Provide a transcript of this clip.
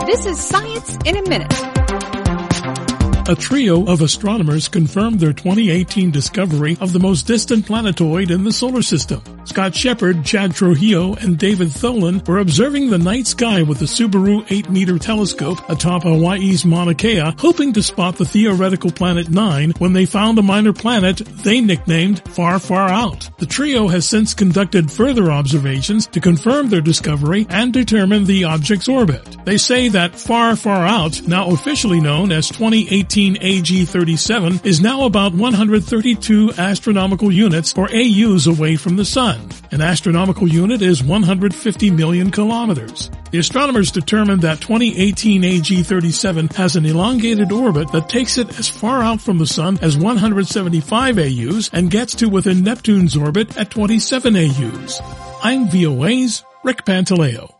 This is Science in a Minute. A trio of astronomers confirmed their 2018 discovery of the most distant planetoid in the solar system. Scott Shepard, Chad Trujillo, and David Tholen were observing the night sky with the Subaru 8-meter telescope atop Hawaii's Mauna Kea, hoping to spot the theoretical planet 9 when they found a minor planet they nicknamed Far, Far Out. The trio has since conducted further observations to confirm their discovery and determine the object's orbit. They say that Far, Far Out, now officially known as 2018 AG37, is now about 132 astronomical units or AUs away from the Sun. An astronomical unit is 150 million kilometers. The astronomers determined that 2018 AG37 has an elongated orbit that takes it as far out from the Sun as 175 AUs and gets to within Neptune's orbit at 27 AUs. I'm VOA's Rick Pantaleo.